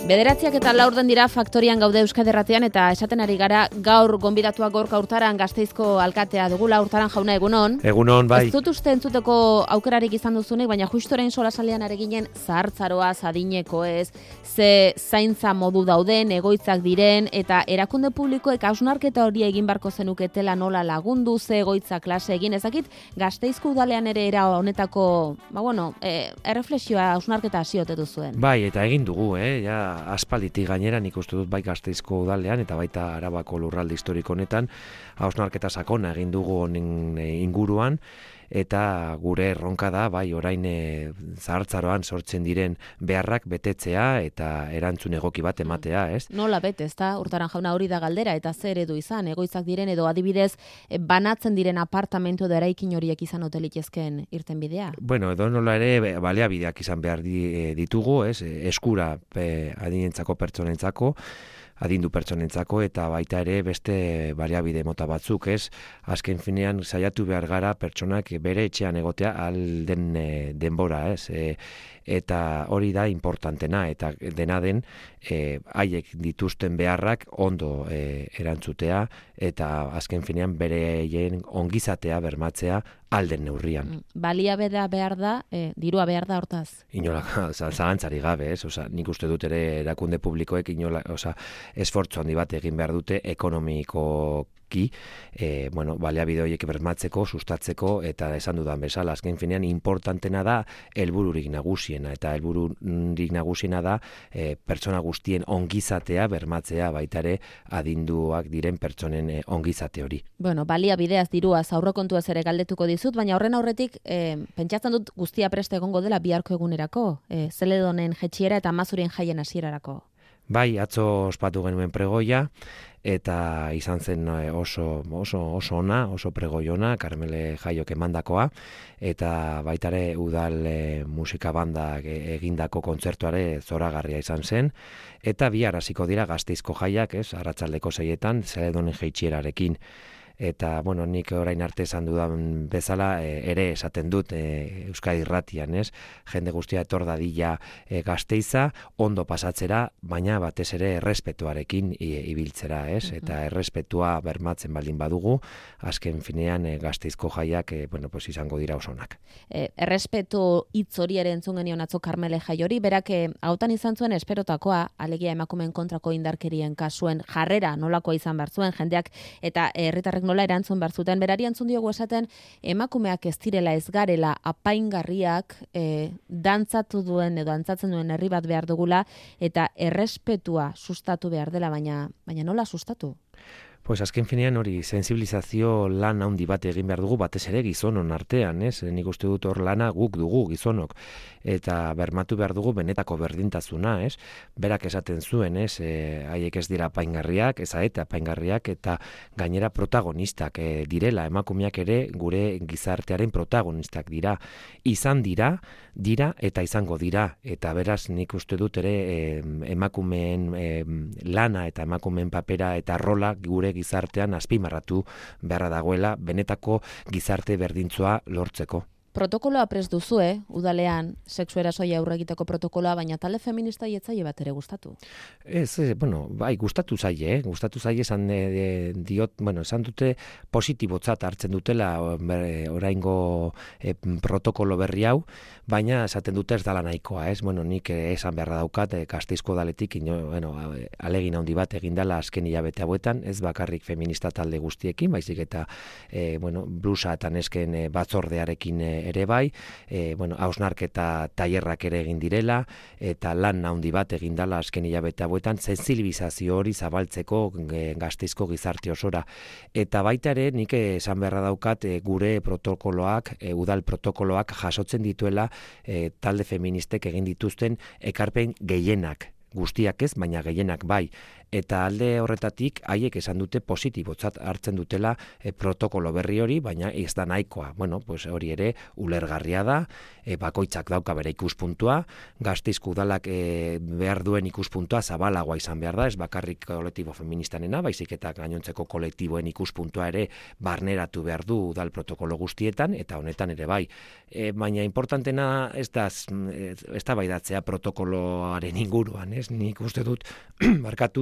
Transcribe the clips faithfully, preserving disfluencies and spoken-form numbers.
Bederatziak eta laurden dira Faktorian gaude Euskadi Irratian eta esaten ari gara gaur gonbidatuak Gorka Urtaran Gasteizko alkatea dugula. Urtaran jauna, egunon. Egunon, bai. Ez dut uste entzuteko aukerarik izan duzunik, baina justoren solasalean are ginen zahartzaroa, adineko ez, ze zaintza modu dauden, egoitzak diren, eta erakunde publikoek hausnarketa hori egin barko zenuketela nola lagundu, ze egoitza klase egin, ezakit Gasteizko udalean ere era honetako, ba bueno, e, erreflexioa hausnarketa hasi ote duzuen. Bai, eta egin dugu, eh, ja aspalditik gainera nik uste dut bai Gasteizko udalean eta baita Arabako lurralde historiko honetan hausnarketa sakona egin dugu honen inguruan. Eta gure erronka da, bai, orain e, zahartzaroan sortzen diren beharrak betetzea eta erantzun egoki bat ematea, ez? Nola bete, ezta? Urtaran jauna, hori da galdera, eta zer edu izan, egoitzak diren edo adibidez e, banatzen diren apartamentu edo eraikin horiek izan hotelitezken irten bidea? Bueno, edo nola ere baliabideak izan behar di, e, ditugu, ez? Eskura e, adinentzako pertsonentzako, adindu pertsonentzako eta baita ere beste baliabide mota batzuk, ez? Azken finean saiatu behar gara pertsonak bere etxean egotea alden e, denbora, ez? E, eta hori da importantena eta dena den e, haiek dituzten beharrak ondo e, erantzutea eta azken finean bereien ongizatea bermatzea alden neurrian. Baliabidea behar da, e, dirua behar da hortaz? Inola, zalantzari gabe, ez? Osa, nik uste dut ere erakunde publikoek inola, osa, esfortzu handi bat egin behar dute ekonomiko ki, e, bueno, baliabide horiek bermatzeko, sustatzeko eta esan dudan bezala, azken finean importantena da helbururik nagusiena eta helbururik nagusiena da e, pertsona guztien ongizatea bermatzea baita ere adinduak diren pertsonen e, ongizate hori. Bueno, baliabideaz diruaz aurrekontuaz ere galdetuko dizut, baina horren aurretik e, pentsatzen dut guztia preste egongo dela biharko egunerako, e, Zeledonen jetxiera eta Mazurien jaien hasierarako. Bai, atzo ospatu genuen pregoia, eta izan zen oso, oso, oso ona, oso pregoi ona, Karmele Jaiok emandakoa, eta baitare udal e, musika bandak egindako kontzertuare zoragarria izan zen, eta bihar hasiko dira Gasteizko jaiak, ez, arratsaldeko seietan, Zeledonen jaitsierarekin. Eta, bueno, nik orain arte esan dudan bezala e, ere esaten dut e, Euskadi Irratian, ez? Jende guztia etor dadila e, Gasteiza, ondo pasatzera, baina batez ere errespetuarekin i, ibiltzera, ez? Eta errespetua bermatzen baldin badugu, azken finean e, Gasteizko jaiak e, bueno, pues izango dira oso onak. E, errespetu hitz hori ere entzun genion atzo Karmele Jai hori, berak e, hautan izan zuen esperotakoa, alegia emakumeen kontrako indarkerien kasuen jarrera nolakoa izan behar zuen jendeak eta herritarrek nola erantzun behar zuten. Berari entzun diogu esaten emakumeak ez direla ez garela apaingarriak e, dantzatu duen edo dantzatzen duen herri bat behar dugula eta errespetua sustatu behar dela, baina, baina nola sustatu? Pues azken finean hori sensibilizazio lan handi bat egin behar dugu, batez ere gizonon artean, ez? Nik uste dut hor lana guk dugu gizonok, eta bermatu behar dugu benetako berdintasuna, ez? Berak esaten zuen, ez? E, haiek ez dira apaingarriak, ez eta apaingarriak, eta gainera protagonistak e, direla, emakumeak ere gure gizartearen protagonistak dira. Izan dira, dira eta izango dira, eta beraz nik uste dut ere e, emakumeen e, lana eta emakumeen papera eta rola gure gizartean azpimarratu beharra dagoela benetako gizarte berdintzua lortzeko. Protokoloa prest duzue, udalean, sexu erasoia aurre egiteko protokoloa, baina talde feminista ietzaile bat ere gustatu. Ez, eh, bueno, bai, gustatu zaie, eh? gustatu zaie esan eh, diot, bueno, esan dute positibotzat hartzen dutela oraingo eh, protokolo berri hau, baina esaten dute ez dala nahikoa, ez? Bueno, nik eh, esan beharra daukat, eh, Gasteizko udaletik, ino, bueno, alegin handi bat egin dela azken hilabete hauetan, ez bakarrik feminista talde guztiekin, baizik eta eh, bueno, blusa eta nesken eh, batzordearekin eh, ere bai, e, bueno, hausnarketa tailerrak ere egin direla, eta lan handi bat egin dela azken hilabete hauetan, sentsibilizazio hori zabaltzeko e, Gasteizko gizarte osora. Eta baita ere, nik esan beharra daukat, e, gure protokoloak, e, udal protokoloak jasotzen dituela e, talde feministek egin dituzten ekarpen gehienak. Guztiak ez, baina gehienak bai. eta alde horretatik haiek esan dute positibotzat hartzen dutela e, protokolo berri hori, baina ez da nahikoa. Bueno, pues hori ere ulergarria da, e, bakoitzak dauka bere ikuspuntua, Gasteizko udalak e, behar duen ikuspuntua zabalagoa izan behar da, ez bakarrik kolektibo feministanena, baizik eta gainontzeko kolektiboen ikuspuntua ere barneratu behar du udal protokolo guztietan, eta honetan ere bai. E, baina importantena ez da, ez da baidatzea protokoloaren inguruan, ez? Nik uste dut, markatu,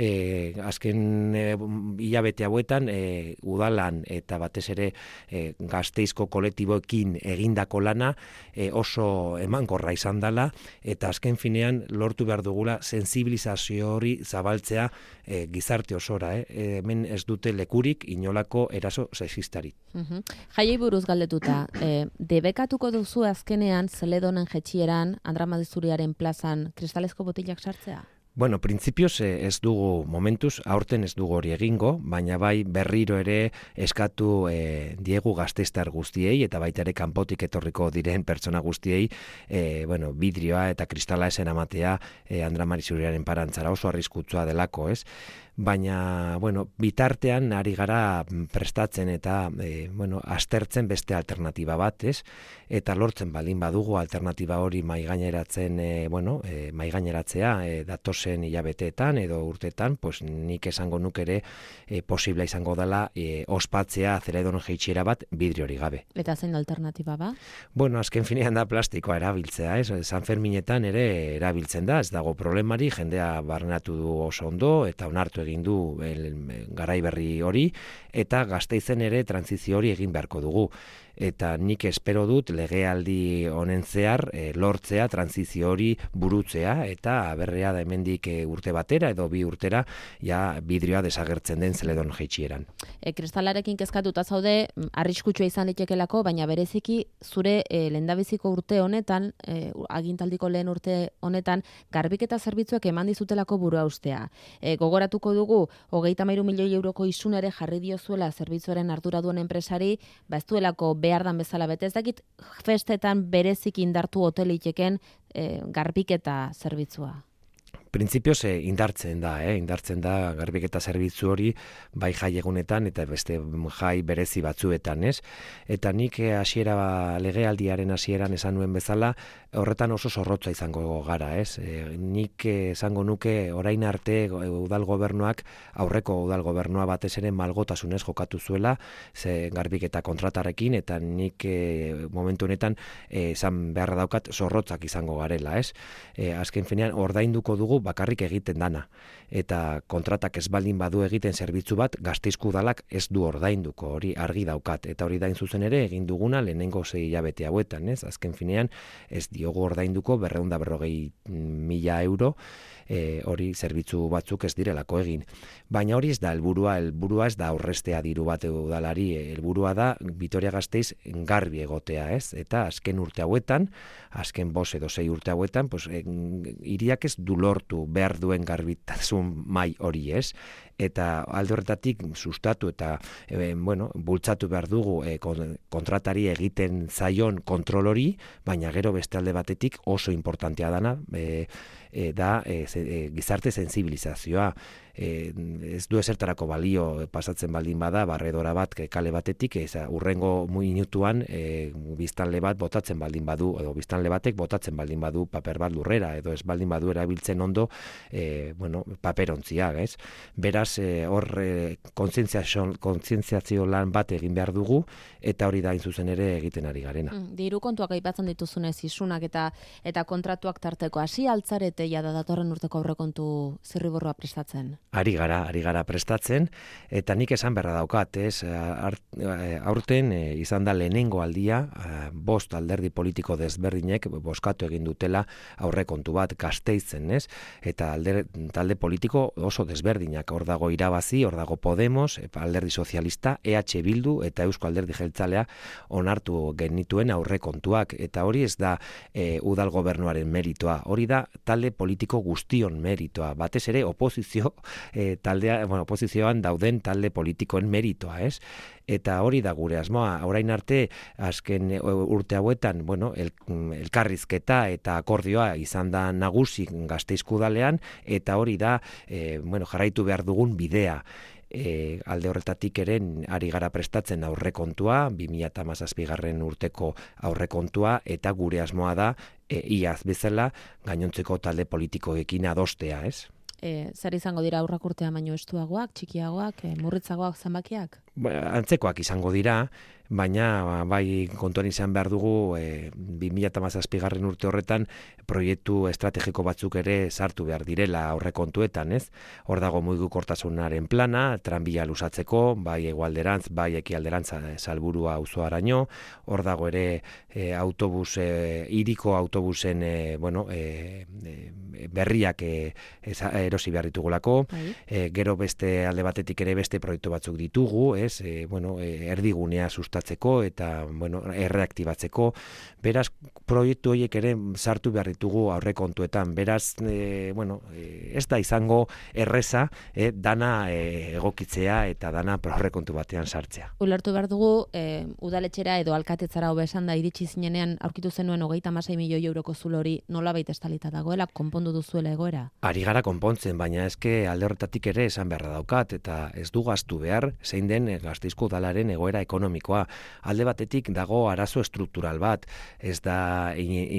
e, azken e, hilabete hauetan e, udalan eta batez ere e, Gasteizko kolektiboekin egindako lana e, oso emankorra izan dela, eta azken finean lortu behar dugula sensibilizazio hori zabaltzea e, gizarte osora, eh? E, hemen ez dute lekurik inolako eraso sexistari. Uh-huh. Jaiei buruz galdetuta, e, debekatuko duzu azkenean Zeledonen jetxieran Andramadi-Zuriaren plazan kristalezko botilak sartzea? Bueno, printzipioz ez dugu momentuz, aurten ez dugu hori egingo, baina bai berriro ere eskatu e, diegu gasteiztar guztiei, eta baita ere kanpotik etorriko diren pertsona guztiei, e, bueno, vidrioa eta kristala esen amatea e, Andramadi-Zuriaren parantzara oso arriskutsua delako, ez? Baina, bueno, bitartean ari gara prestatzen eta, e, bueno, aztertzen beste alternatiba bat, ez? Eta lortzen baldin badugu alternatiba hori maigaineratzen, e, bueno, e, maigaineratzea e, datozen hilabeteetan edo urtetan, pues nik esango nuk ere e, posible izango dela e, ospatzea Zeledonen jeitsiera bat vidrio hori gabe. Eta zein alternatiba ba? Bueno, azken finean da plastikoa erabiltzea, ez? San Ferminetan ere erabiltzen da, ez dago problemari, jendea barrenatu du oso ondo eta onartu egin du el, garai berri hori, eta Gasteizen ere trantzizio hori egin beharko dugu. Eta nik espero dut legealdi honen zehar e, lortzea, trantzizio hori burutzea, eta berrea da hemendik e, urte batera edo bi urtera ja vidrioa desagertzen den Zeledon jeitxieran. E, kristalarekin kezkatuta zaude, arriskutsua izan litekelako, baina bereziki zure e, lehendabiziko urte honetan, e, agintaldiko lehen urte honetan, garbiketa zerbitzuak eman dizutelako burua ustea. E, gogoratuko dugu, hogeita hamairu milioi euroko isun ere jarri diozuela zerbitzuaren ardura duen enpresari, ba ez duelako behar dan bezala bete. Ez dakit festetan berezik indartu hoteliteken e, garbiketa zerbitzua. Printzipioz e, indartzen da, eh? indartzen da garbiketa zerbitzu hori bai jai egunetan eta beste jai berezi batzuetan, ez? Eta nik hasiera legealdiaren hasieran esan nuen bezala, horretan oso zorrotza izango gara, ez? E, nik esango nuke orain arte udal gobernuak, aurreko udal gobernua batez ere malgotasunez jokatu zuela, ze garbiketa kontratarekin, eta nik e, momentu honetan e, esan beharra daukat zorrotzak izango garela, ez? E, azken finean ordainduko dugu bakarrik egiten dana, eta kontratak ez baldin badu egiten zerbitzu bat, Gasteizko udalak ez du ordainduko, hori argi daukat, eta hori dain zuzen ere egin duguna lehenengo sei hilabete hauetan, ez? Azken finean ez diogu ordainduko berrehun eta berrogei mila euro, e, hori zerbitzu batzuk ez direlako egin. Baina hori ez da helburua, helburua ez da aurrestea diru bat udalari, helburua da Vitoria-Gasteiz garbi egotea, ez? Eta azken urte hauetan, azken bost edo sei urte hauetan, pues, hiriak ez du lortu behar duen garbitasun mai hori, ez? Eta alde horretatik sustatu eta e, bueno, bultzatu behar dugu e, kontratari egiten zaion kontrol hori, baina gero beste alde batetik oso importantea dana e, e, da e, ze, e, gizarte sensibilizazioa. E, ez du ezertarako balio pasatzen baldin bada barredora bat kale batetik, ez urrengo minutuan e, biztanle bat botatzen baldin badu, edo biztanle batek botatzen baldin badu paper bat lurrera, edo ez baldin badu erabiltzen ondo e, bueno, paperontzia, ez? Beraz, e, hor e, kontzientziazio lan bat egin behar dugu, eta hori da hain zuzen ere egiten ari garena. Mm, diru kontuak aipatzen dituzunez isunak eta eta kontratuak tarteko hasi altzarete ja da datorren urteko aurrekontu zirriborroa prestatzen. Ari gara, ari gara prestatzen, eta nik esan berra daukat, ez, aurten e, izan da lehenengo aldia, bost alderdi politiko desberdinek boskatu egin dutela aurrekontu bat Gasteizen, ez, eta alder, talde politiko oso desberdinak, hor dago dago Irabazi, hor dago Podemos, Alderdi Sozialista, E H Bildu eta Eusko Alderdi Jeltzalea onartu genituen aurrekontuak, eta hori ez da e, udal gobernuaren meritoa, hori da talde politiko guztion meritoa, batez ere oposizio e, taldea, bueno, oposizioan dauden talde politikoen meritoa, ez? Eta hori da gure asmoa, orain arte azken urte hauetan, bueno, el, elkarrizketa eta akordioa izan da nagusi Gasteizko udalean, eta hori da, e, bueno, jarraitu behar dugun bidea. E, alde horretatik ere ari gara prestatzen aurrekontua, bi mila hamazazpigarren urteko aurrekontua, eta gure asmoa da, e, iaz bezala, gainontzeko talde politikoekin adostea, ez? E, zer izango dira aurrak urtea baino estuagoak, txikiagoak, e, murritzagoak zenbakiak? Ba, antzekoak izango dira, baina bai kontuan izan behar dugu e, bi mila hamazazpigarren urte horretan proiektu estrategiko batzuk ere sartu behar direla aurrekontuetan, ez? Hor dago mugikortasunaren plana, tranbia luzatzeko, bai hegoalderantz, bai ekialderantz Salburua auzoaraino, hor dago ere e, autobus, e, hiriko autobusen e, bueno, e, e, berriak e, erosi behar ditugulako, e, gero beste alde batetik ere beste proiektu batzuk ditugu, ez? E, bueno, e, erdigunea sustatzeko eta bueno, erreaktibatzeko. Beraz, proiektu horiek ere sartu behar ditugu aurrekontuetan. Beraz, e, bueno, e, ez da izango erreza, e, dana e, egokitzea eta dana aurrekontu batean sartzea. Ulertu behar dugu, e, udaletxera edo alkatetzara hobe esan da iritsi zinenean aurkitu zenuen hogeita hamasei milioi euroko zulo hori nolabait estalita dagoela, konpondu duzuela egoera? Ari gara konpontzen, baina eske alde horretatik ere esan beharra daukat, eta ez du gastu behar, zein den Gasteizko udalaren egoera ekonomikoa. Alde batetik dago arazo estruktural bat, ez da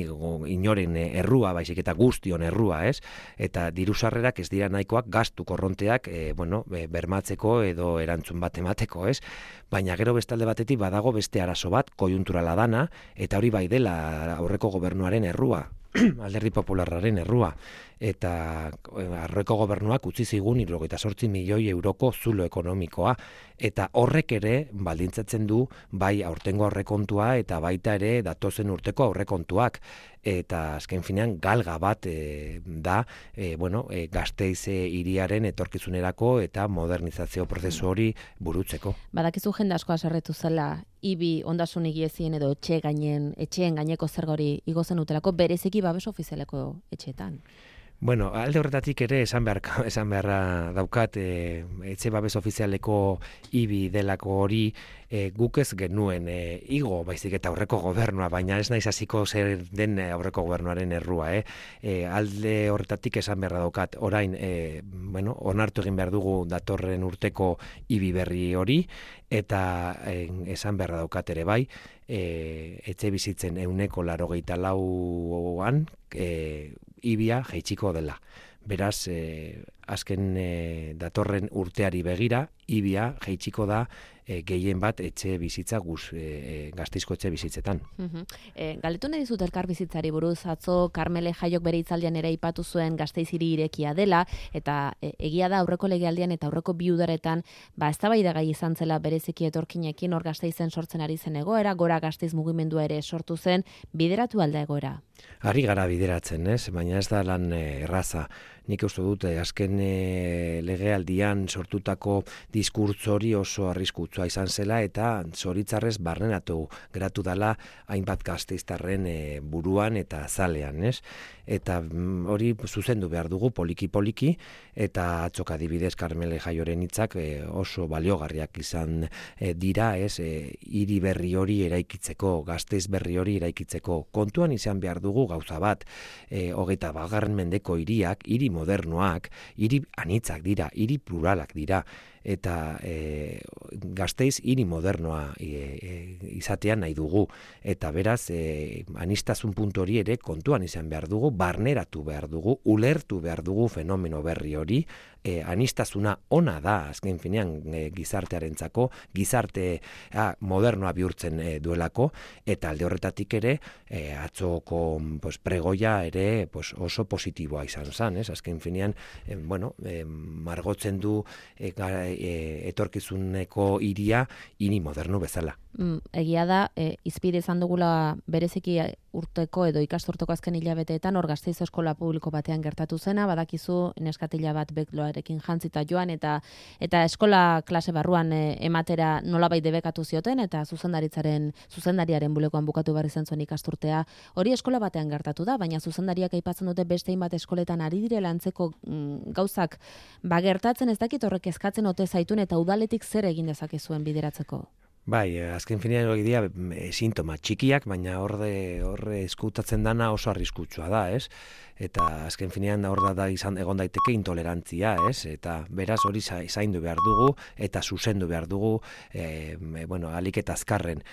inoren errua, baizik eta guztion errua, ez? Eta diru sarrerak ez dira nahikoak gastu korronteak e, bueno, bermatzeko edo erantzun bat emateko, ez? Baina gero beste alde batetik badago beste arazo bat, koiunturala dana, eta hori bai dela aurreko gobernuaren errua. Alderdi Popularraren errua, eta aurreko gobernuak utzi zigun hirurogeita zortzi milioi euroko zulo ekonomikoa, eta horrek ere baldintzatzen du bai aurtengo aurrekontua eta baita ere datozen urteko aurrekontuak, eta azken finean galga bat e, da e, bueno, e, Gasteiz hiriaren etorkizunerako eta modernizazio prozesu hori burutzeko. Badakizu jende asko haserretu zela ibi ondasun higiezien edo etxe gainen, etxeen gaineko zerga hori igo zenutelako bereziki babes ofizialeko etxeetan. Bueno, alde horretatik ere esan behar, esan beharra daukat e, etxe babes ofizialeko ibi delako hori e, guk ez genuen e, igo, baizik eta aurreko gobernua, baina ez naiz hasiko zer den aurreko gobernuaren errua. Eh? E, alde horretatik esan beharra daukat, orain e, bueno, onartu egin behar dugu datorren urteko ibi berri hori, eta e, esan beharra daukat ere bai, e, etxe bizitzen ehuneko laurogeita lauan e, ibia jaitsiko dela. Beraz, e, azken e, datorren urteari begira, ibia jaitsiko da e, gehien bat etxe bizitza guz, e, Gasteizko etxe bizitzetan. Uh-huh. E, Galetu nahi dizut elkar bizitzari buruz, atzo Karmele Jaiok bere hitzaldian ere aipatu zuen Gasteiz hiri irekia dela, eta e, egia da aurreko legealdian eta aurreko bi udaretan, ba, eztabaidagai izan zela bereziki etorkinekin hor Gasteizen sortzen ari zen egoera, Gora Gasteiz mugimendua ere sortu zen, bideratu alda egoera? Ari gara bideratzen, ez? Baina ez da lan erraza. Nik uste dute, azken e, legealdian sortutako diskurtso hori oso arriskutsua izan zela, eta zoritzarrez barrenatu geratu dala hainbat gasteiztarren e, buruan eta zalean, ez? Eta mm, hori zuzendu behar dugu poliki-poliki, eta atzok adibidez Karmele Jaioren hitzak e, oso baliogarriak izan e, dira, ez? E, hiri berri hori eraikitzeko, Gasteiz berri hori eraikitzeko. Kontuan izan behar dugu gauza bat, e, hogeita bagarren mendeko hiriak, hiri modernoak, hiri anitzak dira, hiri pluralak dira, eta e, Gasteiz hiri modernoa e, e, izatean nahi dugu, eta beraz e, anistazun puntu hori ere kontuan izan behar dugu, barneratu behar dugu, ulertu behar dugu fenomeno berri hori, e, anistazuna ona da, azken finean e, gizartearentzako, gizarte a, modernoa bihurtzen e, duelako, eta alde horretatik ere e, atzoko pues, pregoia ere pues, oso positiboa izan zen, ez? Azken finean, e, bueno, e, margotzen du e, e, etorkizuneko hiria hiri moderno bezala. Mm, egia da, e, izpide izan dugula bereziki urteko edo ikasturteko azken hilabeteetan hor Gasteiz eskola publiko batean gertatu zena, badakizu neskatila bat bekloarekin jantzita joan eta eta eskola klase barruan e, ematera nolabait debekatu zioten eta zuzendaritzaren zuzendariaren bulegoan bukatu behar izan zuen ikasturtea. Hori eskola batean gertatu da, baina zuzendariak aipatzen dute beste hainbat eskoletan ari direla antzeko mm, gauzak ba gertatzen, ez dakit horrek eskatzen ote zaitun eta udaletik zer egin dezakezuen bideratzeko. Bai, azken finean hori dira e, sintoma txikiak, baina horre horre eskutatzen dana oso arriskutsua da, ez? Eta azken finean hor da izan egon daiteke intolerantzia, ez? Eta beraz hori zaindu behar dugu eta zuzendu behar dugu, e, bueno, alik eta azkarren.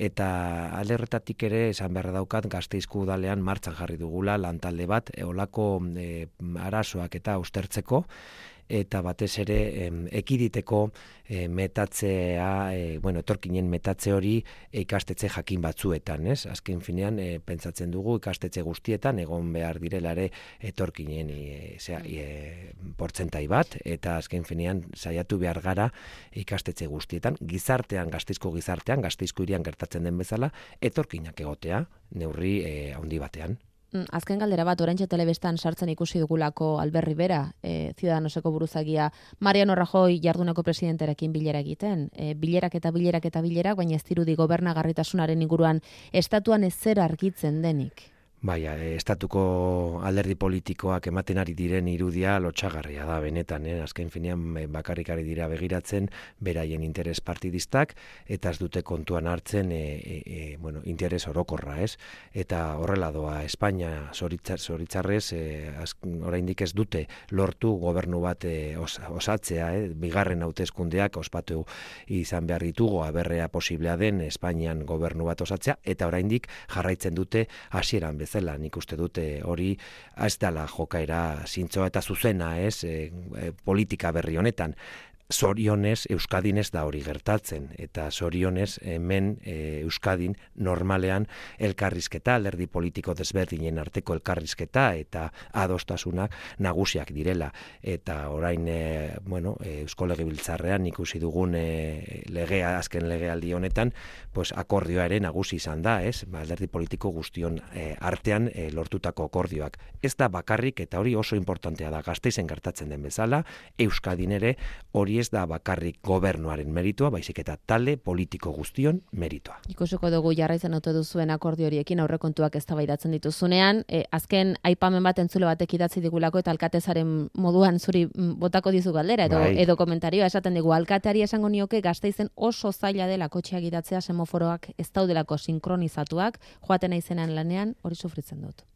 Eta alde horretatik ere esan beharra daukat Gasteizko udalean martxan jarri dugula lantalde bat, e, olako e, arazoak eta ustertzeko, eta batez ere em, ekiditeko e, metatzea, e, bueno, etorkinen metatze hori ikastetxe jakin batzuetan, ez? Azken finean, e, pentsatzen dugu ikastetxe guztietan egon behar direla ere etorkinen e, zera, e, portzentai bat, eta azken finean saiatu behar gara ikastetxe guztietan, gizartean, Gasteizko gizartean, Gasteizko hirian gertatzen den bezala, etorkinak egotea, neurri e, handi batean. Azken galdera bat, oraintxe telebistan sartzen ikusi dugulako Albert Rivera, e, Ciudadanoseko buruzagia, Mariano Rajoy jarduneko presidenterekin bilera egiten. E, bilerak eta bilerak eta bilerak, baina ez dirudi gobernagarritasunaren inguruan estatuan ez zer argitzen denik. Bai, estatuko alderdi politikoak ematen ari diren irudia lotsagarria da benetan, eh? Azken finean bakarrik ari dira begiratzen beraien interes partidistak eta ez dute kontuan hartzen e, e, e, bueno, interes orokorra, ez? Eta horrela doa Espainia zoritzar, zoritzarrez e, oraindik ez dute lortu gobernu bat e, os, osatzea, eh? Bigarren hauteskundeak ospatu izan behar ditugu aberrea posiblea den Espainian gobernu bat osatzea eta oraindik jarraitzen dute hasieran bezala. Nik uste dute hori ez dela jokaera zintzoa eta zuzena, ez, e, e, politika berri honetan. Zorionez, Euskadin ez da hori gertatzen, eta zorionez hemen e, Euskadin normalean elkarrizketa, alderdi politiko desberdinen arteko elkarrizketa eta adostasunak nagusiak direla. Eta orain, e, bueno, e, Eusko Legebiltzarrean ikusi dugun e, legea, azken legealdi honetan, pues akordioa ere nagusi izan da, ez? Alderdi politiko guztion e, artean e, lortutako akordioak. Ez da bakarrik, eta hori oso importantea da, Gasteizen gertatzen den bezala, Euskadin ere hori ez da bakarrik gobernuaren meritua, baizik eta talde politiko guztion meritua. Ikusiko dugu jarraitzen ote duzuen akordio horiekin aurrekontuak eztabaidatzen dituzunean, e, azken aipamen bat entzule batek idatzi digulako eta alkatezaren moduan zuri botako dizu galdera edo, bai. edo komentarioa esaten digu alkateari esango nioke Gasteizen oso zaila dela kotxeak gidatzea semaforoak ez daudelako sinkronizatuak, joaten naizenan lanean hori sufritzen dut.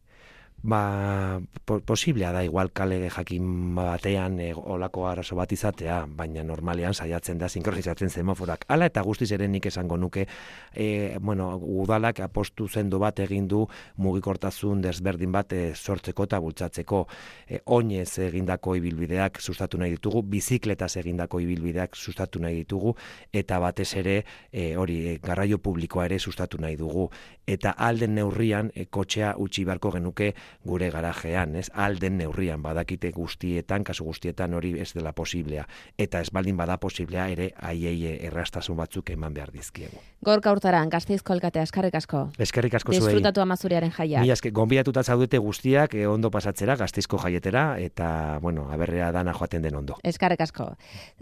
Ba, po, posiblea da igual kale jakin batean e, olako arazo bat izatea, baina normalean saiatzen da sinkronizatzen semaforak. Hala eta guztiz ere nik esango nuke, e, bueno, udalak apostu zendo bat egin du mugikortasun desberdin bat e, sortzeko eta bultzatzeko. E, oinez egindako ibilbideak sustatu nahi ditugu, bizikletaz egindako ibilbideak sustatu nahi ditugu, eta batez ere e, hori e, garraio publikoa ere sustatu nahi dugu. Eta alden neurrian e, kotxea utzi beharko genuke gure garajean, ez? Alden neurrian badakite guztietan, kasu guztietan hori ez dela posiblea. Eta ez baldin bada posiblea ere haiei errastasun batzuk eman behar dizkiegu. Gorka Hurtaran, Gasteizko alkatea, eskerrik asko. Eskerrik asko zuei. Disfrutatu amazuriaren jaiak. Mila esker, gonbidatuta zaudete guztiak eh, ondo pasatzera Gasteizko jaietera eta, bueno, aberrea dana joaten den ondo. Eskerrik asko.